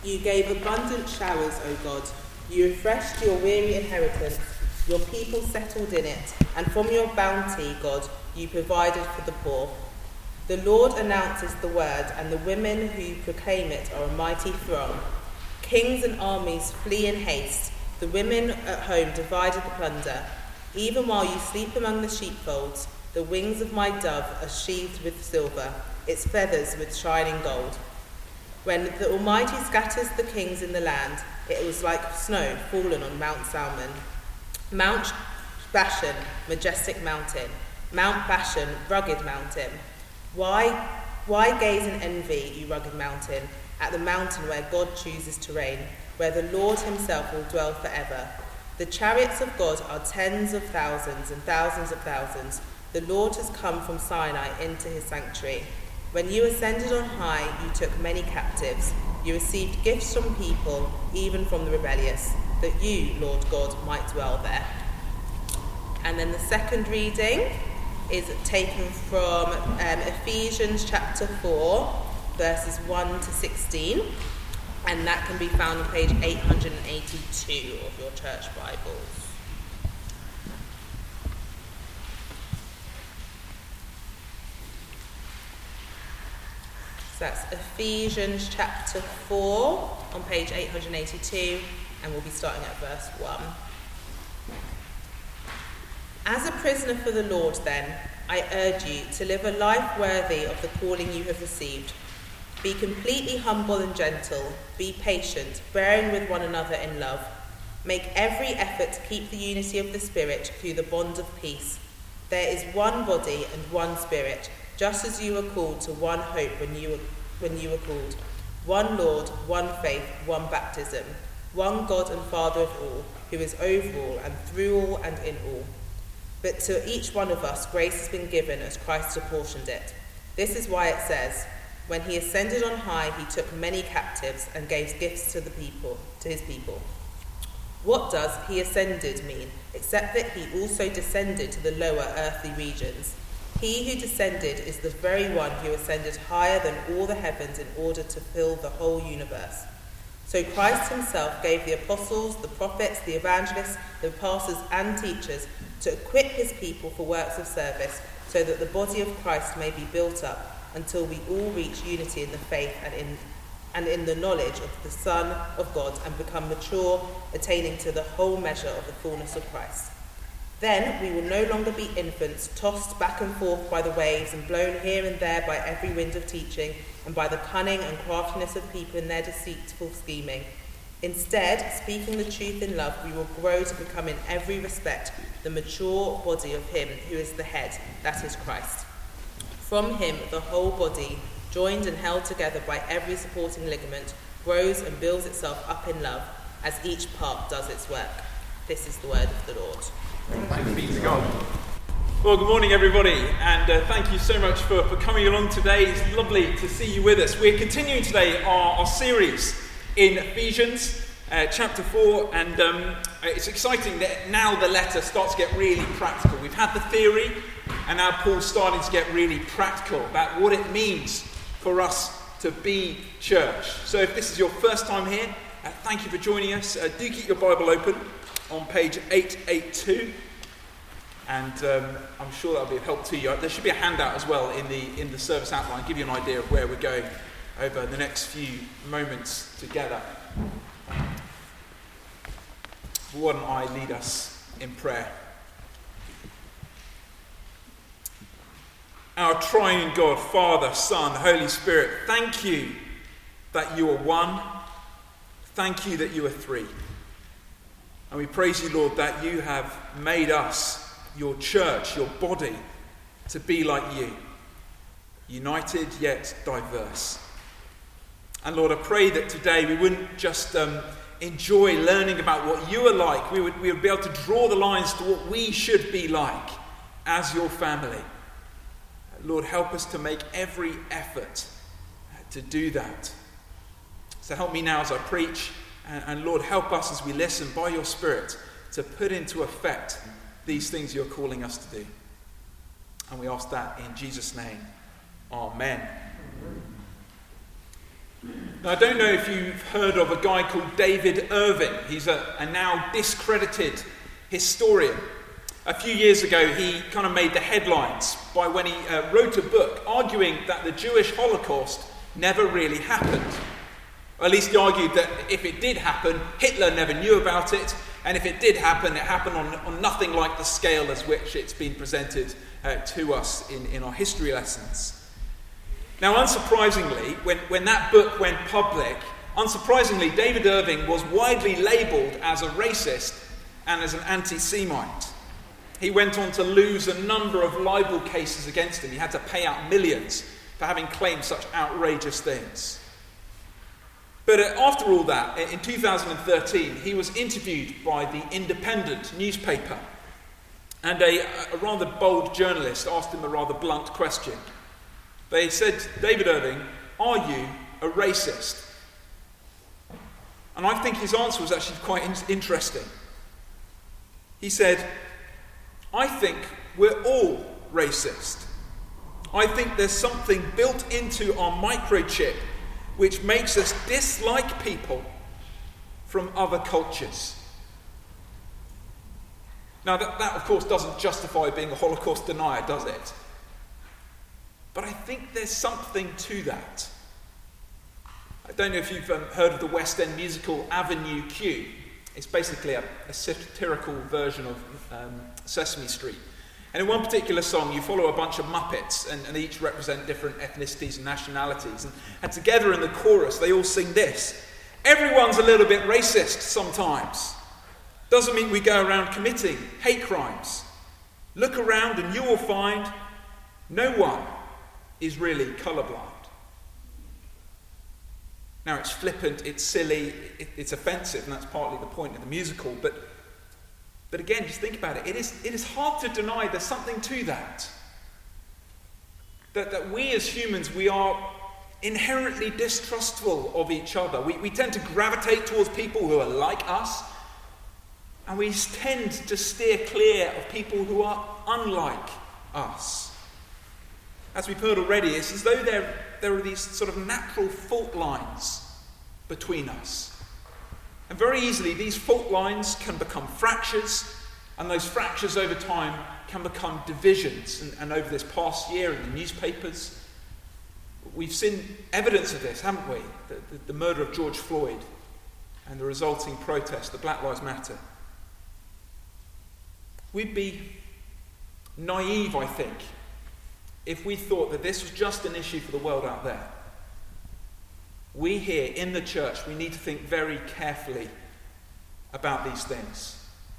You gave abundant showers, O God. You refreshed your weary inheritance. Your people settled in it, and from your bounty, God, you provided for the poor. The Lord announces the word, and the women who proclaim it are a mighty throng. Kings and armies flee in haste. The women at home divided the plunder. Even while you sleep among the sheepfolds, the wings of my dove are sheathed with silver, its feathers with shining gold. When the Almighty scatters the kings in the land, it was like snow fallen on Mount Salmon. Mount Bashan, majestic mountain. Mount Bashan, rugged mountain. Why gaze in envy, you rugged mountain, at the mountain where God chooses to reign, where the Lord himself will dwell forever? The chariots of God are tens of thousands and thousands of thousands. The Lord has come from Sinai into his sanctuary. When you ascended on high, you took many captives. You received gifts from people, even from the rebellious, that you, Lord God, might dwell there. And then the second reading is taken from Ephesians chapter 4, verses 1 to 16. And that can be found on page 882 of your church Bibles. So that's Ephesians chapter 4 on page 882, and we'll be starting at verse 1. As a prisoner for the Lord, then, I urge you to live a life worthy of the calling you have received. Be completely humble and gentle. Be patient, bearing with one another in love. Make every effort to keep the unity of the Spirit through the bond of peace. There is one body and one Spirit, just as you were called to one hope when you were called. One Lord, one faith, one baptism. One God and Father of all, who is over all and through all and in all. But to each one of us grace has been given as Christ apportioned it. This is why it says, when he ascended on high, he took many captives and gave gifts to his people. What does he ascended mean, except that he also descended to the lower earthly regions? He who descended is the very one who ascended higher than all the heavens in order to fill the whole universe. So Christ himself gave the apostles, the prophets, the evangelists, the pastors and teachers to equip his people for works of service, so that the body of Christ may be built up until we all reach unity in the faith and in the knowledge of the Son of God and become mature, attaining to the whole measure of the fullness of Christ. Then we will no longer be infants, tossed back and forth by the waves and blown here and there by every wind of teaching and by the cunning and craftiness of people in their deceitful scheming. Instead, speaking the truth in love, we will grow to become in every respect the mature body of him who is the head, that is Christ. From him, the whole body, joined and held together by every supporting ligament, grows and builds itself up in love as each part does its work. This is the word of the Lord. Thanks be to God. Well, good morning, everybody, and thank you so much for coming along today. It's lovely to see you with us. We're continuing today our series in Ephesians chapter 4, and it's exciting that now the letter starts to get really practical. We've had the theory, and now Paul's starting to get really practical about what it means for us to be church. So if this is your first time here, thank you for joining us. Do keep your Bible open on page 882, and I'm sure that'll be of help to you. There should be a handout as well in the service outline, give you an idea of where we're going over the next few moments together. Why don't I lead us in prayer? Our triune God, Father, Son, Holy Spirit, thank you that you are one. Thank you that you are three. And we praise you, Lord, that you have made us, your church, your body, to be like you, united yet diverse. And Lord, I pray that today we wouldn't just enjoy learning about what you are like. We would be able to draw the lines to what we should be like as your family. Lord, help us to make every effort to do that. So help me now as I preach. And Lord, help us as we listen by your Spirit to put into effect these things you're calling us to do. And we ask that in Jesus' name. Amen. Now, I don't know if you've heard of a guy called David Irving. He's a now discredited historian. A few years ago, he kind of made the headlines by when he wrote a book arguing that the Jewish Holocaust never really happened. Or at least he argued that if it did happen, Hitler never knew about it, and if it did happen, it happened on nothing like the scale as which it's been presented to us in our history lessons. Now, unsurprisingly, when that book went public, unsurprisingly, David Irving was widely labelled as a racist and as an anti-Semite. He went on to lose a number of libel cases against him. He had to pay out millions for having claimed such outrageous things. But after all that, in 2013, he was interviewed by the Independent newspaper. And a rather bold journalist asked him a rather blunt question. They said, "David Irving, are you a racist?" And I think his answer was actually quite interesting. He said, "I think we're all racist. I think there's something built into our microchip which makes us dislike people from other cultures." Now that of course doesn't justify being a Holocaust denier, does it? But I think there's something to that. I don't know if you've heard of the West End musical Avenue Q. It's basically a satirical version of Sesame Street. And in one particular song, you follow a bunch of Muppets, and they each represent different ethnicities and nationalities. And together in the chorus, they all sing this: "Everyone's a little bit racist sometimes. Doesn't mean we go around committing hate crimes. Look around and you will find no one is really colourblind." Now, it's flippant, it's silly, it's offensive, and that's partly the point of the musical. But again, just think about it. It is hard to deny there's something to that. That we as humans, we are inherently distrustful of each other. We tend to gravitate towards people who are like us, and we tend to steer clear of people who are unlike us. As we've heard already, it's as though there are these sort of natural fault lines between us. And very easily, these fault lines can become fractures, and those fractures over time can become divisions. And over this past year in the newspapers, we've seen evidence of this, haven't we? The murder of George Floyd and the resulting protest, the Black Lives Matter. We'd be naive, I think, if we thought that this was just an issue for the world out there. We here in the church, we need to think very carefully about these things.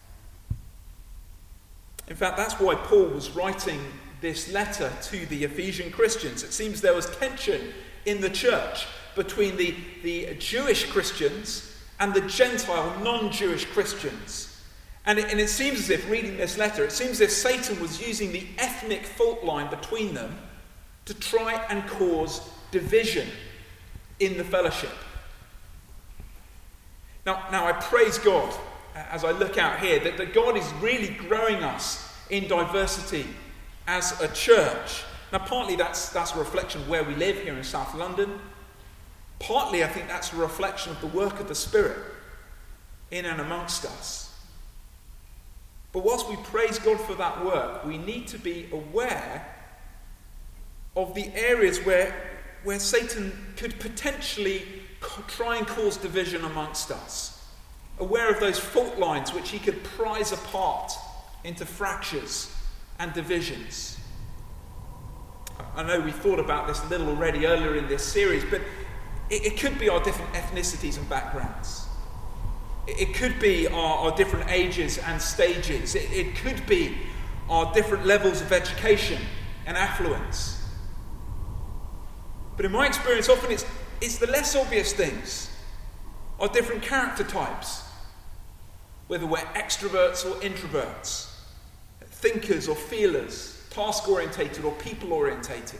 In fact, that's why Paul was writing this letter to the Ephesian Christians. It seems there was tension in the church between the Jewish Christians and the Gentile non-Jewish Christians. And it seems as if, reading this letter, it seems as if Satan was using the ethnic fault line between them to try and cause division in the fellowship. Now I praise God as I look out here that God is really growing us in diversity as a church. Now partly that's a reflection of where we live here in South London. Partly I think that's a reflection of the work of the Spirit in and amongst us. But whilst we praise God for that work, we need to be aware of the areas where Satan could potentially try and cause division amongst us. Aware of those fault lines which he could prise apart into fractures and divisions. I know we thought about this a little already earlier in this series, but it could be our different ethnicities and backgrounds. It could be our different ages and stages. It could be our different levels of education and affluence. But in my experience, often it's the less obvious things, our different character types, whether we're extroverts or introverts, thinkers or feelers, task-orientated or people-orientated.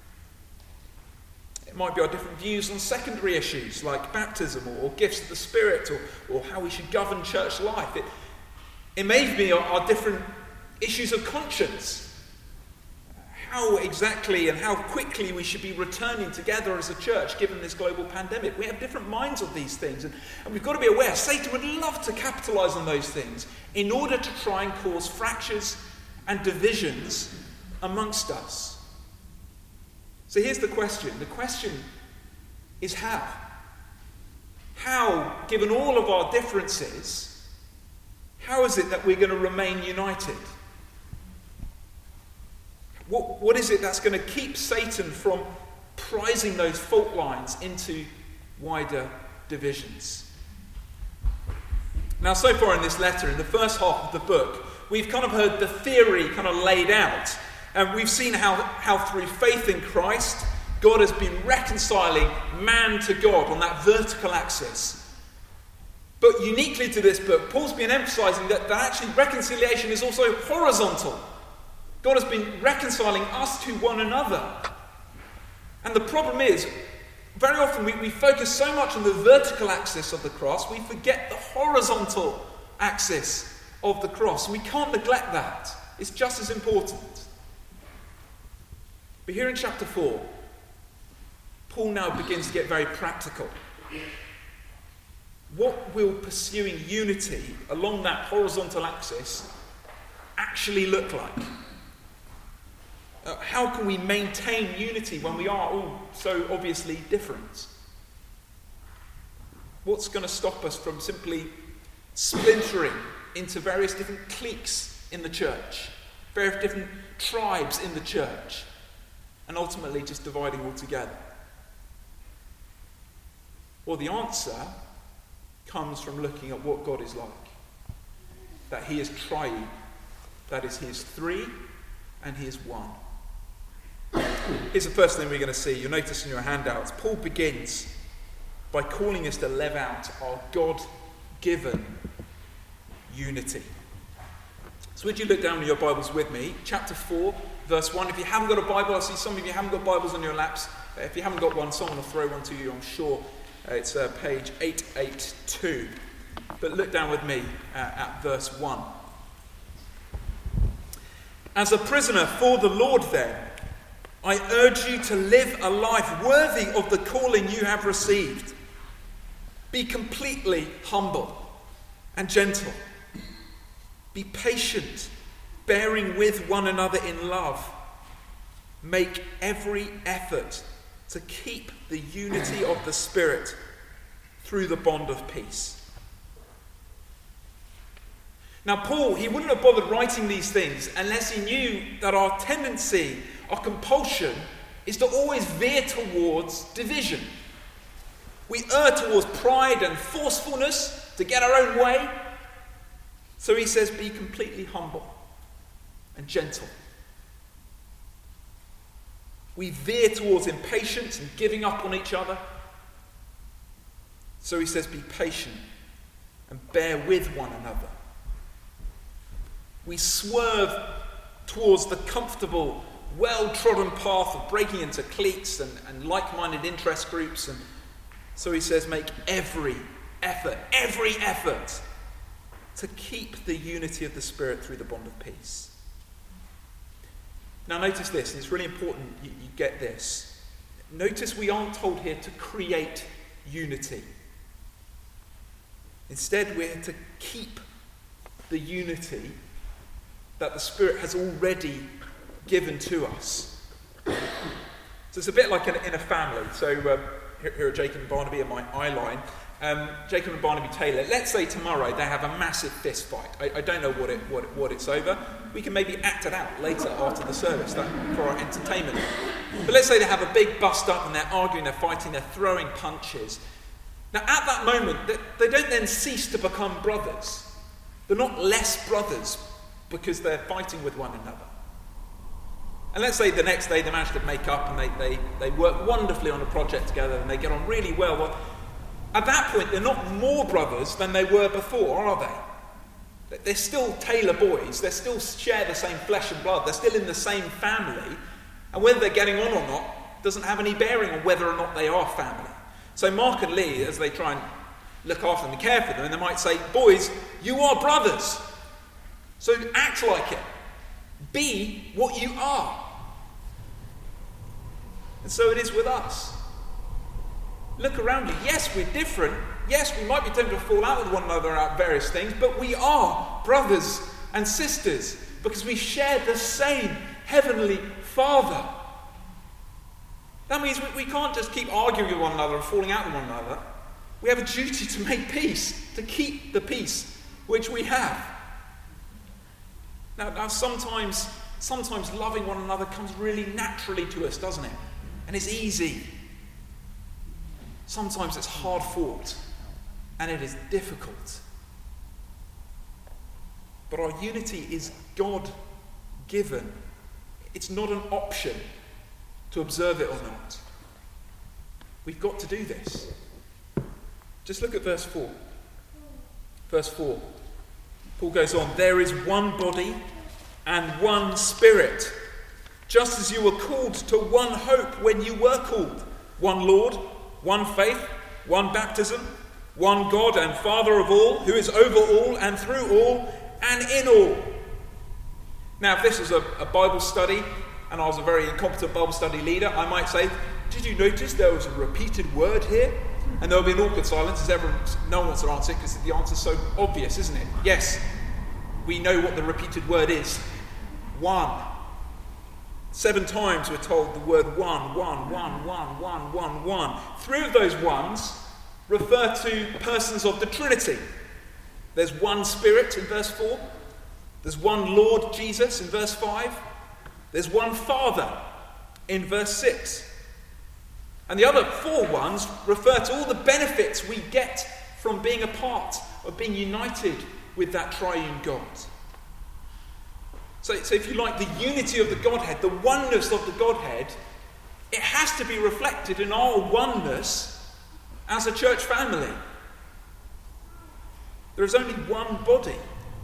It might be our different views on secondary issues like baptism or gifts of the Spirit or how we should govern church life. It may be our different issues of conscience. how exactly and how quickly we should be returning together as a church given this global pandemic. We have different minds of these things, and we've got to be aware Satan would love to capitalize on those things in order to try and cause fractures and divisions amongst us. So here's the question. The question is how? How, given all of our differences, how is it that we're going to remain united? What is it that's going to keep Satan from prizing those fault lines into wider divisions? Now, so far in this letter, in the first half of the book, we've kind of heard the theory kind of laid out. And we've seen how through faith in Christ, God has been reconciling man to God on that vertical axis. But uniquely to this book, Paul's been emphasizing that actually reconciliation is also horizontal. God has been reconciling us to one another. And the problem is, very often we focus so much on the vertical axis of the cross, we forget the horizontal axis of the cross. And we can't neglect that. It's just as important. But here in chapter 4, Paul now begins to get very practical. What will pursuing unity along that horizontal axis actually look like? How can we maintain unity when we are all so obviously different? What's going to stop us from simply splintering into various different cliques in the church, various different tribes in the church, and ultimately just dividing altogether? Well, the answer comes from looking at what God is like. That he is triune, that is, he is three, and he is one. Here's the first thing we're going to see. You'll notice in your handouts, Paul begins by calling us to live out our God-given unity. So would you look down in your Bibles with me? Chapter 4, verse 1. If you haven't got a Bible, I see some of you haven't got Bibles on your laps. If you haven't got one, someone will throw one to you, I'm sure. It's page 882. But look down with me at verse 1. As a prisoner for the Lord, then, I urge you to live a life worthy of the calling you have received. Be completely humble and gentle. Be patient, bearing with one another in love. Make every effort to keep the unity of the Spirit through the bond of peace. Now, Paul, he wouldn't have bothered writing these things unless he knew that our tendency, our compulsion, is to always veer towards division. We err towards pride and forcefulness to get our own way. So he says, be completely humble and gentle. We veer towards impatience and giving up on each other. So he says, be patient and bear with one another. We swerve towards the comfortable, well-trodden path of breaking into cliques and like-minded interest groups. And so he says, make every effort to keep the unity of the Spirit through the bond of peace. Now notice this, and it's really important you get this. Notice we aren't told here to create unity. Instead, we're to keep the unity that the Spirit has already given to us. So it's a bit like in a family. So here are Jacob and Barnaby in my eye line. Jacob and Barnaby Taylor, let's say tomorrow they have a massive fist fight. I don't know what it's over. We can maybe act it out later after the service for our entertainment. But let's say they have a big bust up and they're arguing, they're fighting, they're throwing punches. Now at that moment, they don't then cease to become brothers. They're not less brothers because they're fighting with one another. And let's say the next day they manage to make up and they work wonderfully on a project together and they get on really well. Well, at that point, they're not more brothers than they were before, are they? They're still Taylor boys. They still share the same flesh and blood. They're still in the same family. And whether they're getting on or not doesn't have any bearing on whether or not they are family. So Mark and Lee, as they try and look after them and care for them, and they might say, boys, you are brothers. So act like it. Be what you are. And so it is with us. Look around you. Yes, we're different. Yes, we might be tempted to fall out with one another about various things, but we are brothers and sisters because we share the same heavenly Father. That means we can't just keep arguing with one another and falling out with one another. We have a duty to make peace, to keep the peace which we have. Now sometimes loving one another comes really naturally to us, doesn't it? And it's easy. Sometimes it's hard fought, and it is difficult. But our unity is God-given. It's not an option to observe it or not. We've got to do this. Just look at verse 4. Verse 4. Paul goes on, there is one body and one Spirit, just as you were called to one hope when you were called. One Lord, one faith, one baptism, one God and Father of all, who is over all and through all and in all. Now, if this was a Bible study and I was a very incompetent Bible study leader, I might say, did you notice there was a repeated word here? And there will be an awkward silence as no one wants to answer it because the answer's so obvious, isn't it? Yes, we know what the repeated word is. One. 7 times we're told the word one. 3 of those ones refer to persons of the Trinity. There's one Spirit in verse 4. There's one Lord Jesus in verse 5. There's one Father in verse 6. And the other 4 ones refer to all the benefits we get from being a part of being united with that triune God. So if you like, the unity of the Godhead, the oneness of the Godhead, it has to be reflected in our oneness as a church family. There is only one body.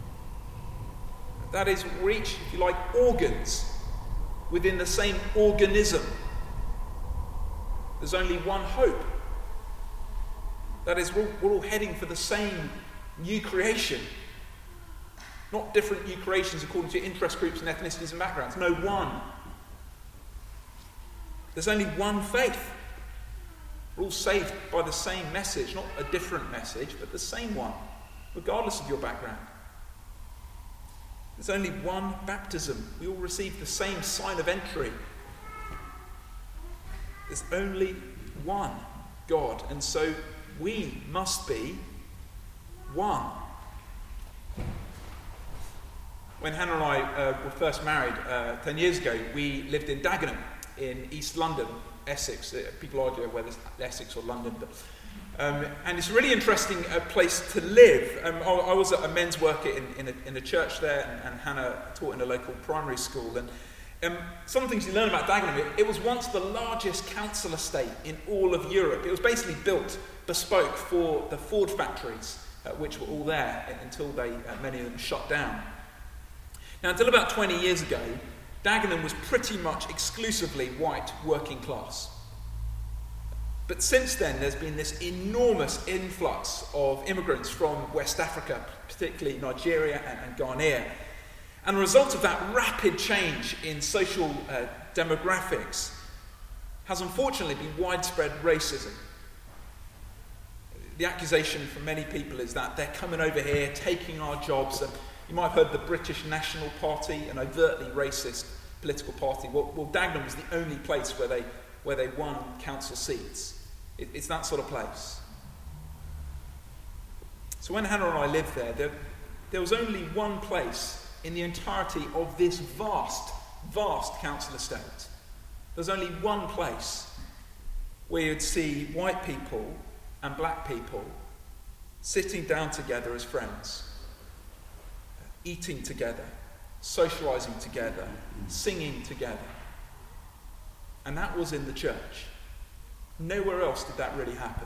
That is, we're each, if you like, organs within the same organism. There's only one hope. That is, we're all heading for the same new creation. Not different new creations according to interest groups and ethnicities and backgrounds. No, one. There's only one faith. We're all saved by the same message, not a different message, but the same one, regardless of your background. There's only one baptism. We all receive the same sign of entry. There's only one God, and so we must be one. When Hannah and I were first married 10 years ago, we lived in Dagenham in East London, Essex. People argue whether it's Essex or London, but and it's a really interesting place to live. I was a men's worker in a church there, and Hannah taught in a local primary school. And some things you learn about Dagenham, it was once the largest council estate in all of Europe. It was basically built bespoke for the Ford factories, which were all there until many of them shut down. Now, until about 20 years ago, Dagenham was pretty much exclusively white working class. But since then, there's been this enormous influx of immigrants from West Africa, particularly Nigeria and Ghanaian. And a result of that rapid change in social demographics has unfortunately been widespread racism. The accusation from many people is that they're coming over here, taking our jobs. And you might have heard the British National Party, an overtly racist political party. Well, Dagenham was the only place where they won council seats. It's that sort of place. So when Hannah and I lived there was only one place in the entirety of this vast council estate. There's only one place where you'd see white people and black people sitting down together as friends, eating together, socialising together, singing together. And that was in the church. Nowhere else did that really happen.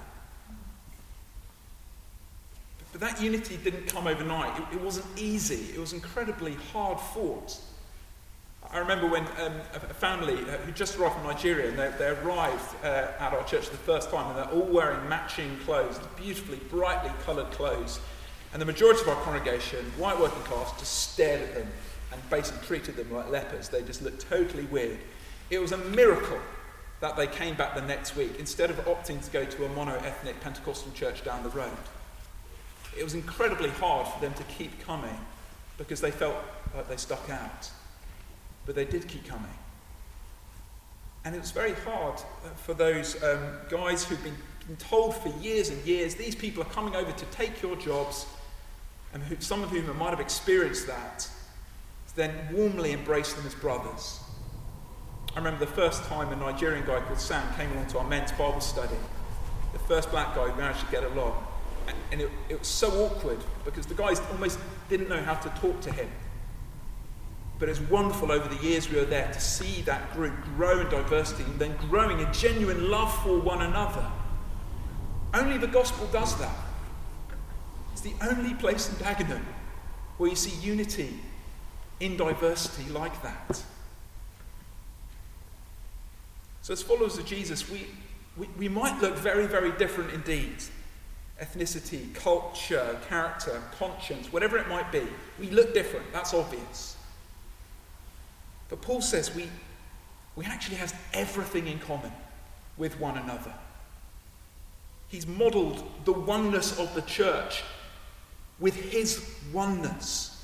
But that unity didn't come overnight. It wasn't easy. It was incredibly hard fought. I remember when a family who just arrived from Nigeria, and they arrived at our church the first time, and they're all wearing matching clothes, beautifully, brightly coloured clothes. And the majority of our congregation, white working class, just stared at them and basically treated them like lepers. They just looked totally weird. It was a miracle that they came back the next week instead of opting to go to a mono-ethnic Pentecostal church down the road. It was incredibly hard for them to keep coming because they felt like they stuck out. But they did keep coming. And it was very hard for those guys who'd been told for years and years, these people are coming over to take your jobs, and some of whom might have experienced that, to then warmly embrace them as brothers. I remember the first time a Nigerian guy called Sam came along to our men's Bible study. The first black guy who managed to get along. And it was so awkward because the guys almost didn't know how to talk to him. But it's wonderful over the years we were there to see that group grow in diversity and then growing in genuine love for one another. Only the gospel does that. It's the only place in Dagenham where you see unity in diversity like that. So as followers of Jesus, we might look very, very different indeed. Ethnicity, culture, character, conscience, whatever it might be. We look different, that's obvious. But Paul says we actually have everything in common with one another. He's modelled the oneness of the church with his oneness.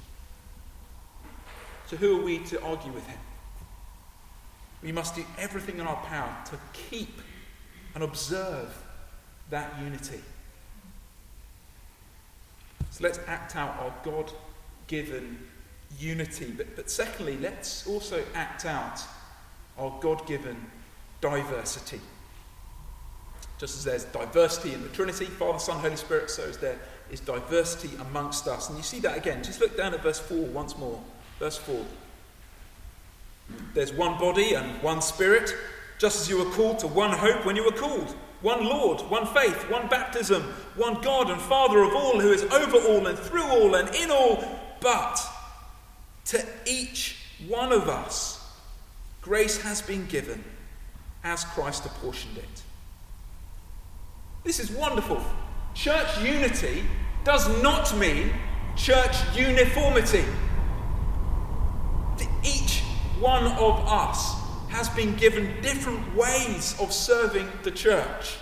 So who are we to argue with him? We must do everything in our power to keep and observe that unity. So let's act out our God-given unity. But secondly, let's also act out our God-given diversity. Just as there's diversity in the Trinity, Father, Son, Holy Spirit, so there is diversity amongst us. And you see that again. Just look down at verse 4 once more. Verse 4. There's one body and one Spirit, just as you were called to one hope when you were called. One Lord, one faith, one baptism, one God and Father of all, who is over all and through all and in all. But to each one of us, grace has been given as Christ apportioned it. This is wonderful. Church unity does not mean church uniformity. Each one of us has been given different ways of serving the church.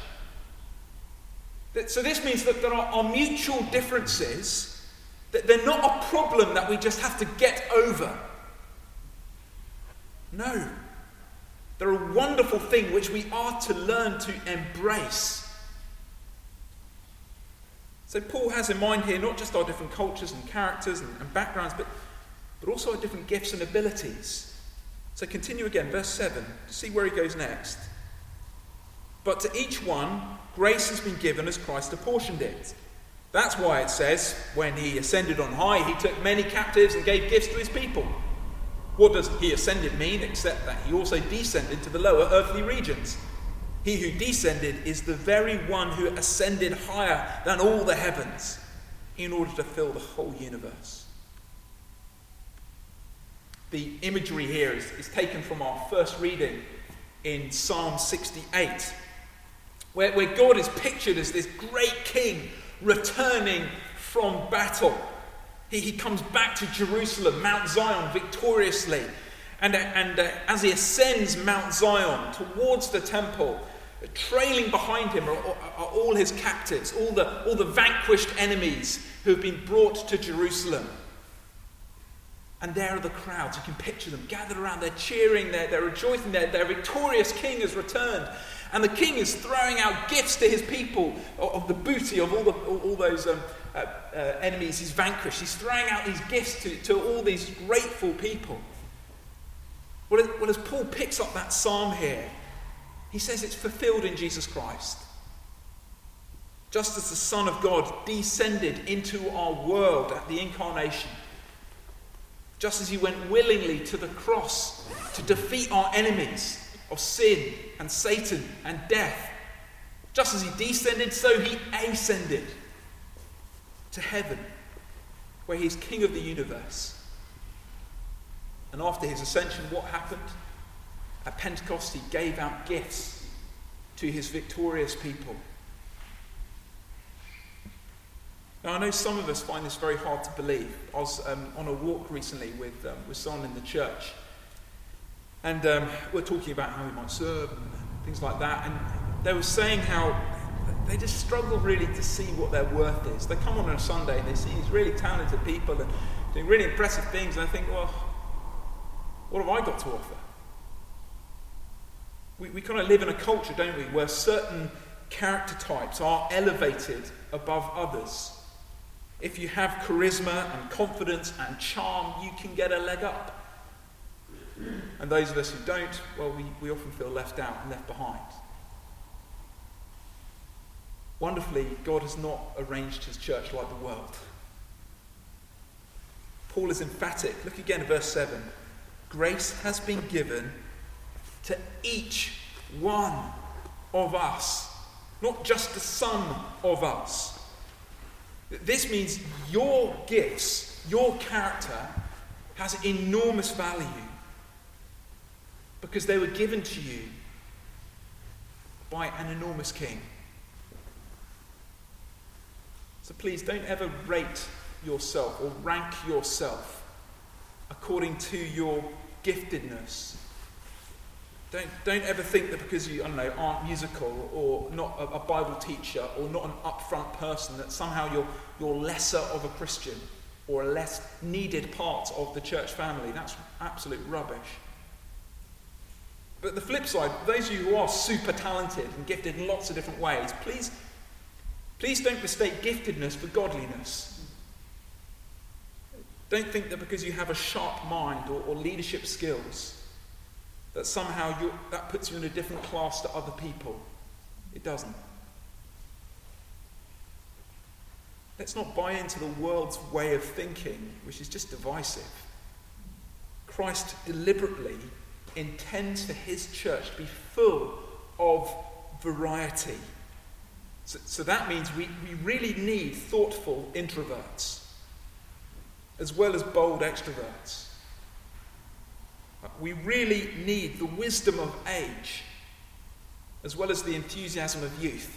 So this means that there are mutual differences, that they're not a problem that we just have to get over. No. They're a wonderful thing which we are to learn to embrace. So Paul has in mind here not just our different cultures and characters and backgrounds, but also our different gifts and abilities. So continue again, verse 7, to see where he goes next. But to each one, grace has been given as Christ apportioned it. That's why it says, when he ascended on high, he took many captives and gave gifts to his people. What does he ascended mean, except that he also descended to the lower earthly regions? He who descended is the very one who ascended higher than all the heavens in order to fill the whole universe. The imagery here is taken from our first reading in Psalm 68, where God is pictured as this great king returning from battle. He comes back to Jerusalem, Mount Zion, victoriously. And as he ascends Mount Zion towards the temple, trailing behind him are all his captives, all the vanquished enemies who have been brought to Jerusalem. And there are the crowds, you can picture them gathered around, they're cheering, they're rejoicing, their victorious king has returned. And the king is throwing out gifts to his people of the booty of all those enemies he's vanquished. He's throwing out these gifts to all these grateful people. Well, as Paul picks up that psalm here, he says it's fulfilled in Jesus Christ. Just as the Son of God descended into our world at the incarnation, just as he went willingly to the cross to defeat our enemies of sin and Satan and death, just as he descended, so he ascended to heaven, where he's King of the universe. And after his ascension, what happened? At Pentecost, he gave out gifts to his victorious people. Now, I know some of us find this very hard to believe. I was on a walk recently with someone in the church, And we're talking about how we might serve and things like that. And they were saying how they just struggle really to see what their worth is. They come on a Sunday and they see these really talented people and doing really impressive things, and I think, well, what have I got to offer? We kind of live in a culture, don't we, where certain character types are elevated above others. If you have charisma and confidence and charm, you can get a leg up. And those of us who don't, well, we often feel left out and left behind. Wonderfully, God has not arranged his church like the world. Paul is emphatic. Look again at verse 7. Grace has been given to each one of us, not just to some of us. This means your gifts, your character, has enormous value because they were given to you by an enormous king. So please don't ever rate yourself or rank yourself according to your giftedness. Don't ever think that because you, aren't musical or not a Bible teacher or not an upfront person that somehow you're lesser of a Christian or a less needed part of the church family. That's absolute rubbish. But the flip side, those of you who are super talented and gifted in lots of different ways, please don't mistake giftedness for godliness. Don't think that because you have a sharp mind or leadership skills that somehow that puts you in a different class to other people. It doesn't. Let's not buy into the world's way of thinking, which is just divisive. Christ deliberately intends for his church to be full of variety. So that means we really need thoughtful introverts as well as bold extroverts. We really need the wisdom of age as well as the enthusiasm of youth.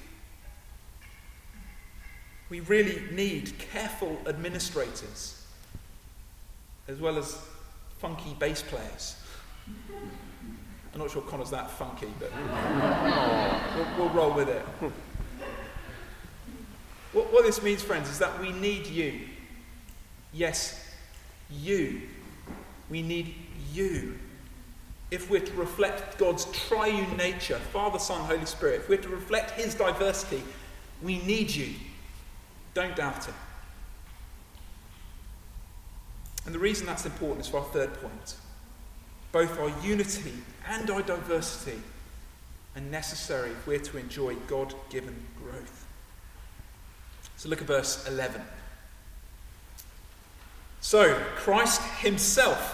We really need careful administrators as well as funky bass players. I'm not sure Connor's that funky, but we'll roll with it. What this means, friends, is that we need you. Yes, you. We need you. If we're to reflect God's triune nature, Father, Son, Holy Spirit, if we're to reflect his diversity, we need you. Don't doubt it. And the reason that's important is for our third point. Both our unity and our diversity are necessary if we're to enjoy God-given growth. So look at verse 11. So Christ himself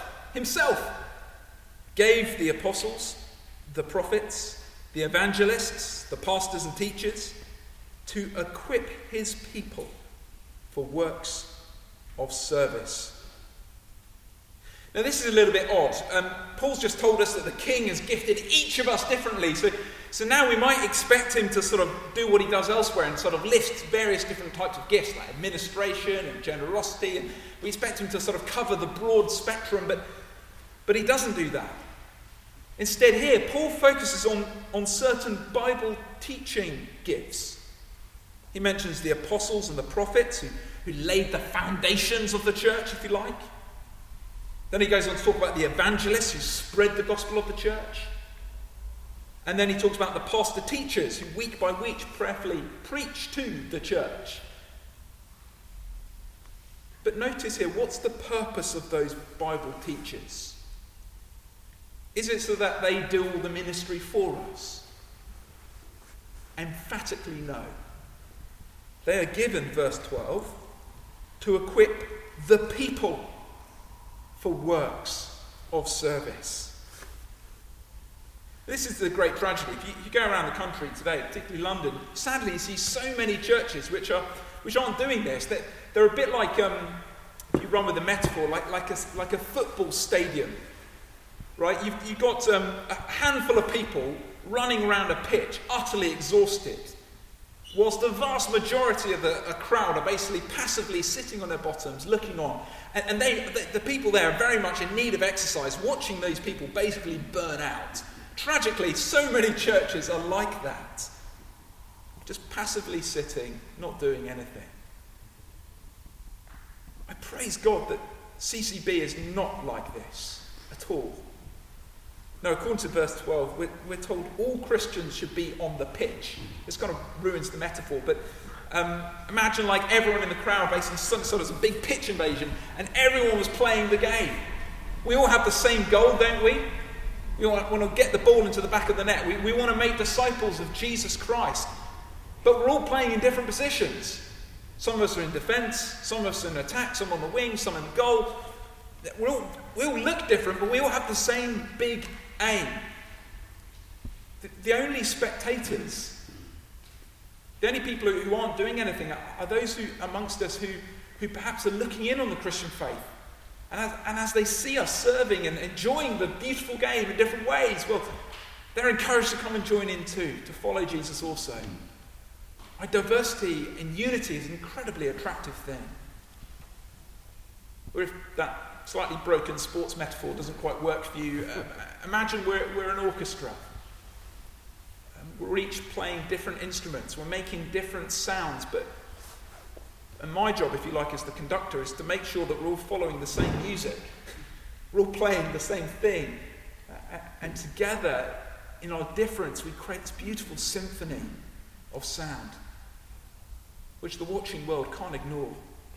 gave the apostles, the prophets, the evangelists, the pastors and teachers to equip his people for works of service. Now this is a little bit odd. Paul's just told us that the king has gifted each of us differently. So now we might expect him to sort of do what he does elsewhere and sort of list various different types of gifts like administration and generosity. And we expect him to sort of cover the broad spectrum, but he doesn't do that. Instead here, Paul focuses on certain Bible teaching gifts. He mentions the apostles and the prophets who laid the foundations of the church, if you like. Then he goes on to talk about the evangelists who spread the gospel of the church. And then he talks about the pastor teachers who week by week prayerfully preach to the church. But notice here, what's the purpose of those Bible teachers? Is it so that they do all the ministry for us? Emphatically no. They are given, verse 12, to equip the people for works of service. This is the great tragedy. If you go around the country today, particularly London, sadly you see so many churches which aren't doing this. They're a bit like, if you run with a metaphor, like a football stadium, right? You've got a handful of people running around a pitch, utterly exhausted, whilst the vast majority of a crowd are basically passively sitting on their bottoms, looking on. And the people there are very much in need of exercise, watching those people basically burn out. Tragically, so many churches are like that. Just passively sitting, not doing anything. I praise God that CCB is not like this at all. No, according to verse 12, we're told all Christians should be on the pitch. This kind of ruins the metaphor, but imagine like everyone in the crowd basically some sort of a big pitch invasion, and everyone was playing the game. We all have the same goal, don't we? We all want to get the ball into the back of the net. We want to make disciples of Jesus Christ. But we're all playing in different positions. Some of us are in defence, some of us are in attack, some on the wing, some in the goal. We all look different, but we all have the same big aim. The only spectators, the only people who aren't doing anything are those amongst us who perhaps are looking in on the Christian faith. And as they see us serving and enjoying the beautiful game in different ways, well, they're encouraged to come and join in too, to follow Jesus also. Diversity and unity is an incredibly attractive thing. Or if that slightly broken sports metaphor doesn't quite work for you, imagine we're an orchestra. We're each playing different instruments. We're making different sounds. And my job, if you like, as the conductor, is to make sure that we're all following the same music. We're all playing the same thing. And together, in our difference, we create this beautiful symphony of sound, which the watching world can't ignore.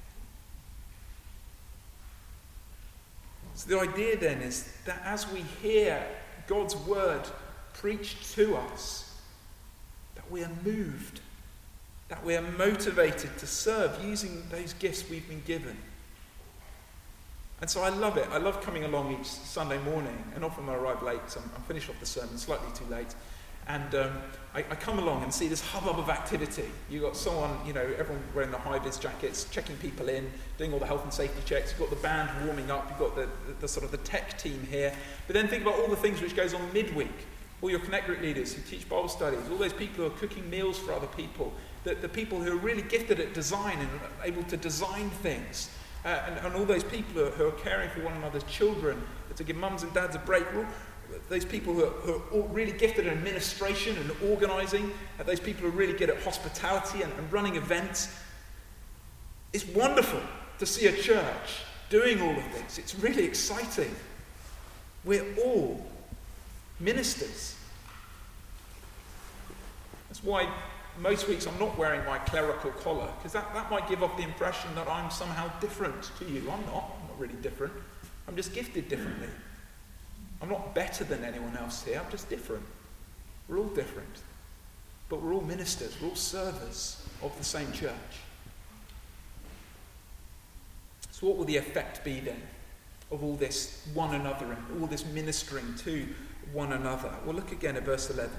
So the idea then is that as we hear God's word preached to us, that we are moved, that we are motivated to serve using those gifts we've been given. And so I love it. I love coming along each Sunday morning, and often I arrive late, so I'm finished off the sermon slightly too late. And I come along and see this hubbub of activity. You've got someone, everyone wearing the high-vis jackets, checking people in, doing all the health and safety checks. You've got the band warming up. You've got the sort of the tech team here. But then think about all the things which goes on midweek. All your Connect Group leaders who teach Bible studies. All those people who are cooking meals for other people. The people who are really gifted at design and are able to design things. And all those people who are caring for one another's children, to give mums and dads a break. Those people who are all really gifted at administration and organising, those people who are really good at hospitality and running events. It's wonderful to see a church doing all of this. It's really exciting. We're all ministers. That's why most weeks I'm not wearing my clerical collar, because that might give off the impression that I'm somehow different to you. I'm not really different. I'm just gifted differently. I'm not better than anyone else here, I'm just different. We're all different. But we're all ministers, we're all servers of the same church. So what will the effect be then of all this one another and all this ministering to one another? Well, look again at verse 11.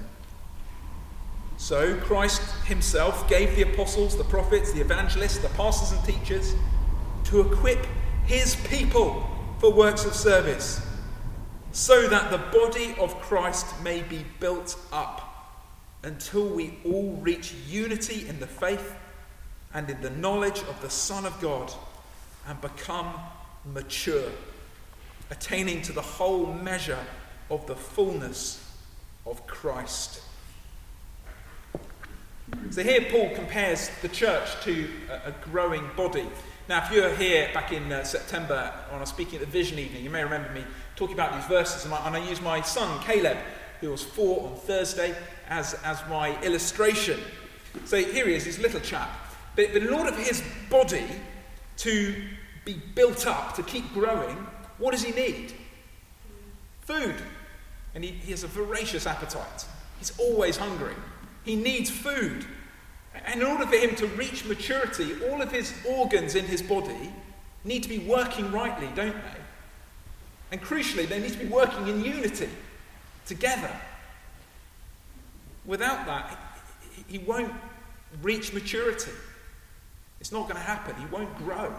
So Christ himself gave the apostles, the prophets, the evangelists, the pastors and teachers to equip his people for works of service, so that the body of Christ may be built up until we all reach unity in the faith and in the knowledge of the Son of God and become mature, attaining to the whole measure of the fullness of Christ. So here Paul compares the church to a growing body. Now, if you were here back in September when I was speaking at the Vision Evening, you may remember me talking about these verses, and I used my son Caleb, who was 4 on Thursday, as my illustration. So here he is, this little chap. But in order for his body to be built up, to keep growing, what does he need? Food. And he has a voracious appetite. He's always hungry. He needs food. And in order for him to reach maturity, all of his organs in his body need to be working rightly, don't they? And crucially, they need to be working in unity, together. Without that, he won't reach maturity. It's not going to happen. He won't grow.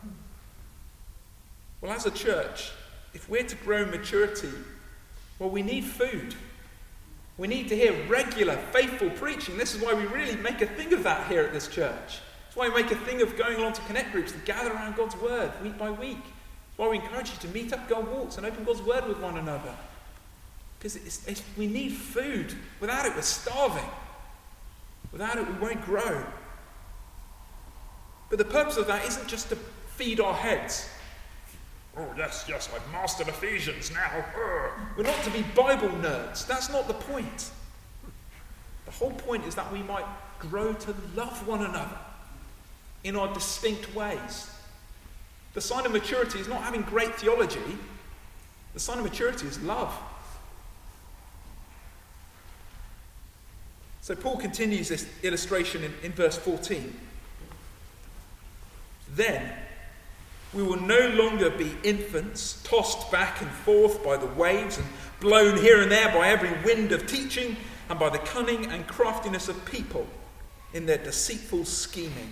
Well, as a church, if we're to grow maturity, well, we need food. We need to hear regular, faithful preaching. This is why we really make a thing of that here at this church. It's why we make a thing of going along to connect groups to gather around God's word week by week. It's why we encourage you to meet up, go on walks, and open God's word with one another. Because we need food. Without it, we're starving. Without it, we won't grow. But the purpose of that isn't just to feed our heads. Oh, yes, I've mastered Ephesians now. We're not to be Bible nerds. That's not the point. The whole point is that we might grow to love one another in our distinct ways. The sign of maturity is not having great theology. The sign of maturity is love. So Paul continues this illustration in verse 14. Then we will no longer be infants, tossed back and forth by the waves and blown here and there by every wind of teaching and by the cunning and craftiness of people in their deceitful scheming.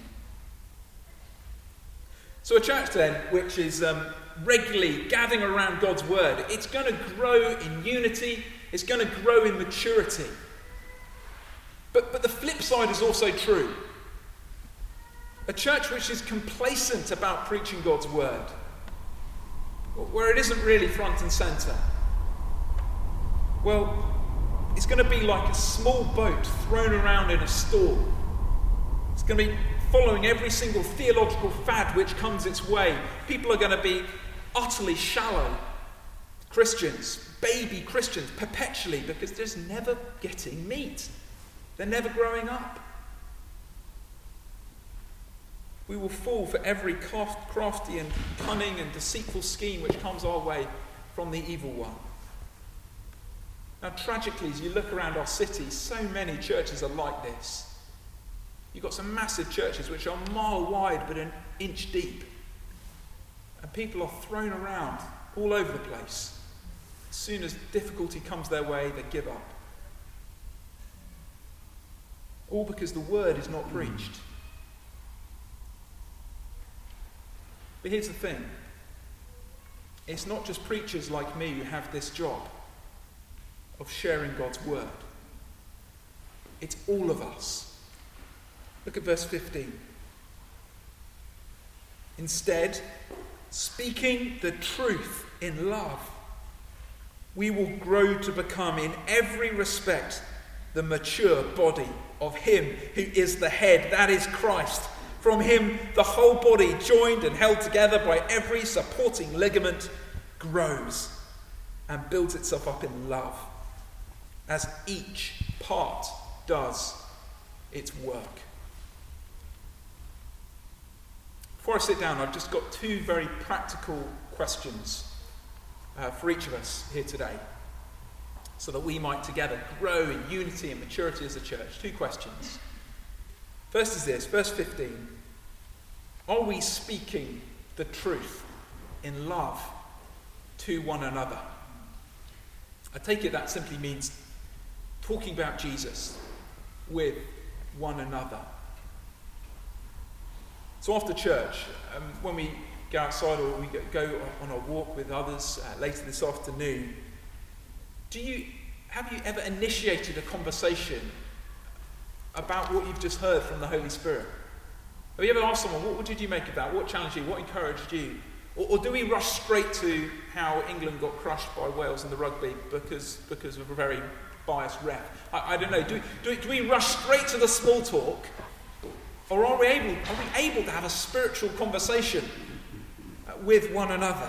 So a church then, which is regularly gathering around God's word, it's going to grow in unity, it's going to grow in maturity. But the flip side is also true. A church which is complacent about preaching God's word, where it isn't really front and centre, well, it's going to be like a small boat thrown around in a storm. It's going to be following every single theological fad which comes its way. People are going to be utterly shallow Christians, baby Christians, perpetually, because there's never getting meat. They're never growing up. We will fall for every crafty and cunning and deceitful scheme which comes our way from the evil one. Now, tragically, as you look around our city, so many churches are like this. You've got some massive churches which are a mile wide but an inch deep. And people are thrown around all over the place. As soon as difficulty comes their way, they give up. All because the word is not preached. But here's the thing. It's not just preachers like me who have this job of sharing God's word. It's all of us. Look at verse 15. Instead, speaking the truth in love, we will grow to become in every respect the mature body of him who is the head, that is Christ. From him, the whole body, joined and held together by every supporting ligament, grows and builds itself up in love, as each part does its work. Before I sit down, I've just got two very practical questions for each of us here today, so that we might together grow in unity and maturity as a church. Two questions. First is this, verse 15. Are we speaking the truth in love to one another? I take it that simply means talking about Jesus with one another. So after church, when we go outside or we go on a walk with others later this afternoon, have you ever initiated a conversation about what you've just heard from the Holy Spirit? Have you ever asked someone, what did you make of that? What challenged you? What encouraged you? Or do we rush straight to how England got crushed by Wales in the rugby because of a very biased ref? I don't know. Do we rush straight to the small talk? Or are we able to have a spiritual conversation with one another?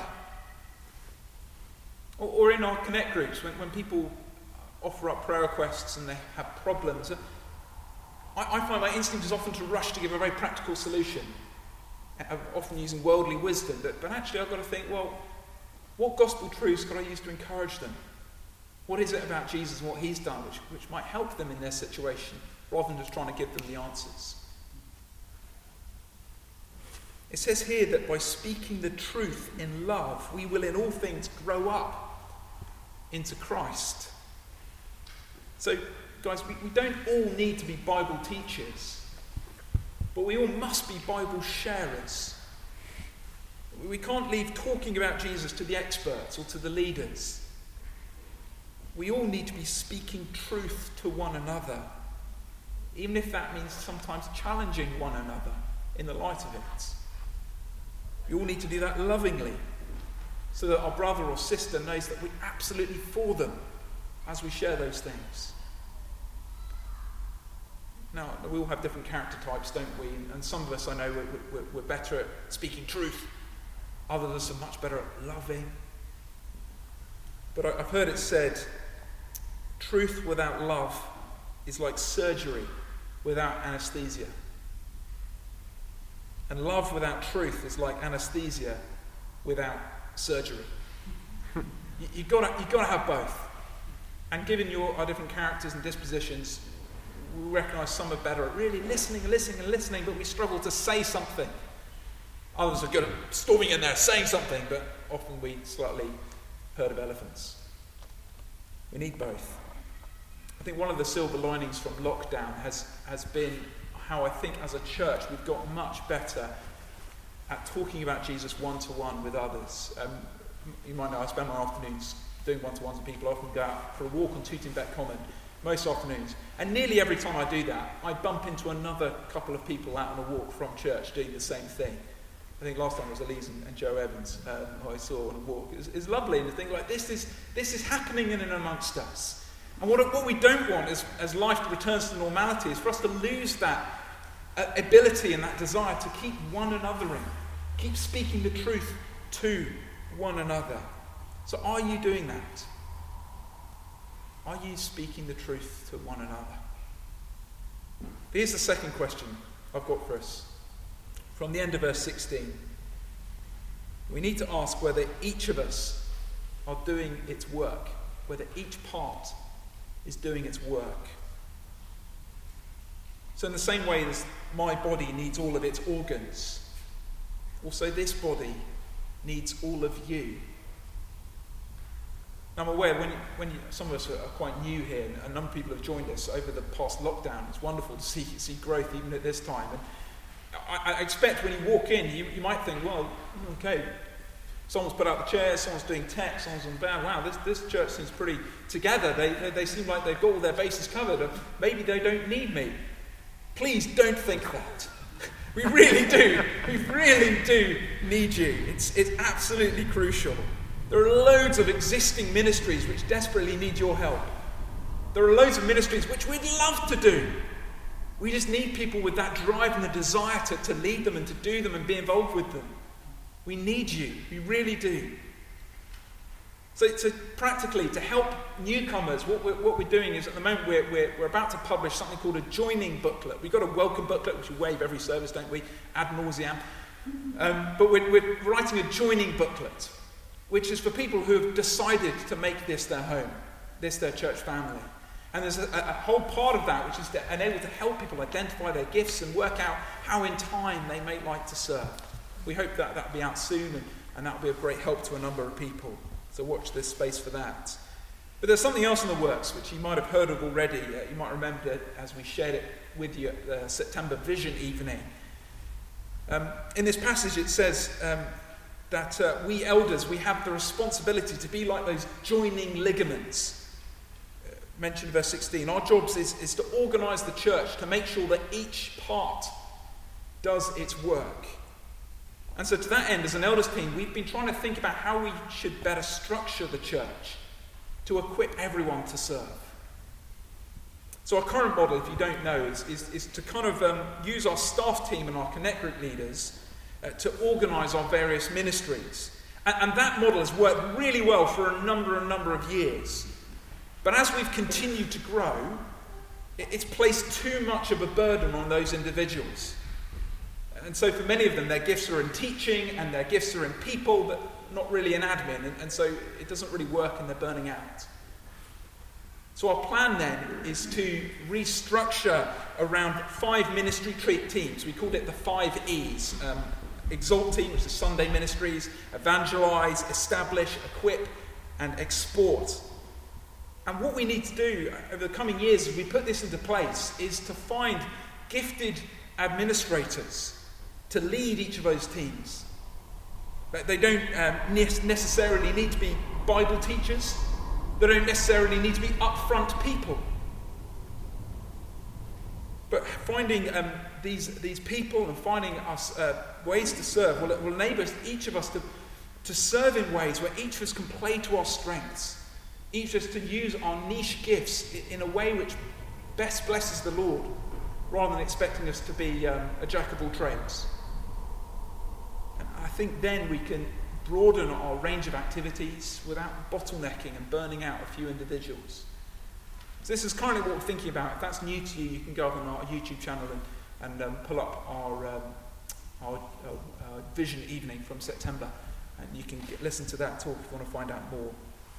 Or in our connect groups, when people offer up prayer requests and they have problems, I find my instinct is often to rush to give a very practical solution, often using worldly wisdom. But actually I've got to think, well, what gospel truths could I use to encourage them? What is it about Jesus and what he's done which might help them in their situation, rather than just trying to give them the answers? It says here that by speaking the truth in love, we will in all things grow up into Christ. So, guys, we don't all need to be Bible teachers, but we all must be Bible sharers. We can't leave talking about Jesus to the experts or to the leaders. we all need to be speaking truth to one another, even if that means sometimes challenging one another in the light of it. We all need to do that lovingly, so that our brother or sister knows that we're absolutely for them as we share those things. Now, we all have different character types, don't we? And some of us, I know, we're better at speaking truth. Others are much better at loving. But I've heard it said, truth without love is like surgery without anesthesia. And love without truth is like anesthesia without surgery. You've got to have both. And given our different characters and dispositions, we recognise some are better at really listening, but we struggle to say something. Others are good at storming in there, saying something, but often we slightly herd of elephants. We need both. I think one of the silver linings from lockdown has been how I think as a church we've got much better at talking about Jesus one-to-one with others. You might know I spend my afternoons doing one-to-ones with people. I often go out for a walk on Tootingbeck Common most afternoons. And nearly every time I do that, I bump into another couple of people out on a walk from church doing the same thing. I think last time it was Elise and Joe Evans who I saw on a walk. It's lovely to think like this is happening in and amongst us. And what we don't want as life returns to normality is for us to lose that ability and that desire to keep one another in, keep speaking the truth to one another. So are you doing that? Are you speaking the truth to one another? Here's the second question I've got for us. From the end of verse 16. We need to ask whether each of us are doing its work, whether each part is doing its work. So in the same way as my body needs all of its organs, also this body needs all of you. Now I'm aware when some of us are quite new here, and a number of people have joined us over the past lockdown. It's wonderful to see growth even at this time. And I expect when you walk in, you might think, well, okay, someone's put out the chairs, someone's doing tech, someone's on band. Wow, this church seems pretty together. They seem like they've got all their bases covered. Maybe they don't need me. Please don't think that. We really do. We really do need you. It's absolutely crucial. There are loads of existing ministries which desperately need your help. There are loads of ministries which we'd love to do. We just need people with that drive and the desire to lead them and to do them and be involved with them. We need you. We really do. So practically, to help newcomers, what we're doing is at the moment we're about to publish something called a joining booklet. We've got a welcome booklet, which we wave every service, don't we? Ad nauseam. But we're writing a joining booklet, which is for people who have decided to make this their home, this their church family. And there's a whole part of that which is to enable to help people identify their gifts and work out how in time they may like to serve. We hope that will be out soon, and that will be of great help to a number of people. So watch this space for that. But there's something else in the works which you might have heard of already. You might remember it as we shared it with you at the September Vision evening. In this passage it says that we elders, we have the responsibility to be like those joining ligaments. Mentioned in verse 16. Our job is to organise the church to make sure that each part does its work. And so to that end, as an elders team, we've been trying to think about how we should better structure the church to equip everyone to serve. So our current model, if you don't know, is to kind of use our staff team and our Connect Group leaders to organise our various ministries. And that model has worked really well for a number of years. But as we've continued to grow, it's placed too much of a burden on those individuals. And so for many of them, their gifts are in teaching and their gifts are in people, but not really in admin. And so it doesn't really work and they're burning out. So our plan then is to restructure around 5 ministry teams. We called it the 5 E's. Exalt team, which is Sunday ministries, evangelise, establish, equip, and export. And what we need to do over the coming years as we put this into place is to find gifted administrators to lead each of those teams. They don't necessarily need to be Bible teachers. They don't necessarily need to be upfront people. But finding these people and finding us ways to serve will enable each of us to serve in ways where each of us can play to our strengths. Each of us to use our niche gifts in a way which best blesses the Lord, rather than expecting us to be a jack of all trades. And I think then we can broaden our range of activities without bottlenecking and burning out a few individuals. So this is currently what we're thinking about. If that's new to you, you can go up on our YouTube channel and pull up our vision evening from September, and you can listen to that talk if you want to find out more.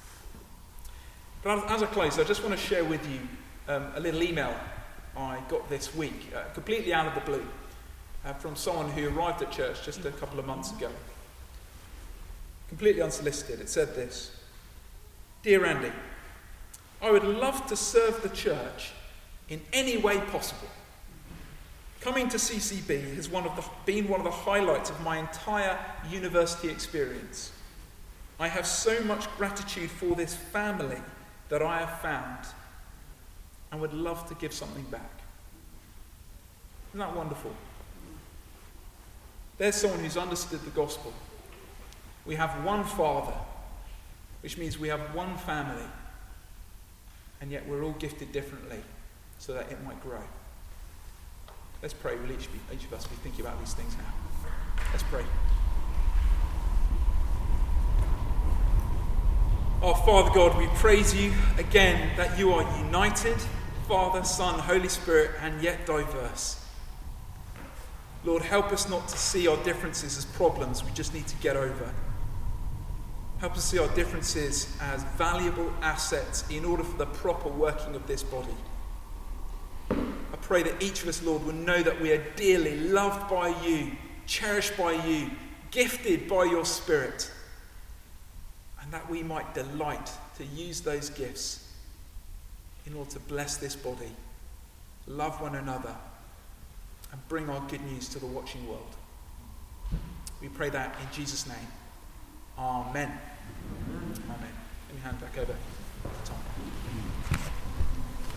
But as I close, I just want to share with you a little email I got this week, completely out of the blue, from someone who arrived at church just a couple of months ago. Completely unsolicited. It said this: "Dear Andy, I would love to serve the church in any way possible. Coming to CCB has been one of the highlights of my entire university experience. I have so much gratitude for this family that I have found and would love to give something back." Isn't that wonderful? There's someone who's understood the gospel. We have one Father, which means we have one family, and yet we're all gifted differently so that it might grow. Let's pray. We'll each of us be thinking about these things now. Let's pray. Our Father God, we praise you again that you are united, Father, Son, Holy Spirit, and yet diverse. Lord, help us not to see our differences as problems we just need to get over. Help us see our differences as valuable assets in order for the proper working of this body. I pray that each of us, Lord, will know that we are dearly loved by you, cherished by you, gifted by your Spirit, and that we might delight to use those gifts in order to bless this body, love one another, and bring our good news to the watching world. We pray that in Jesus' name. Amen. Amen. Let me hand back over.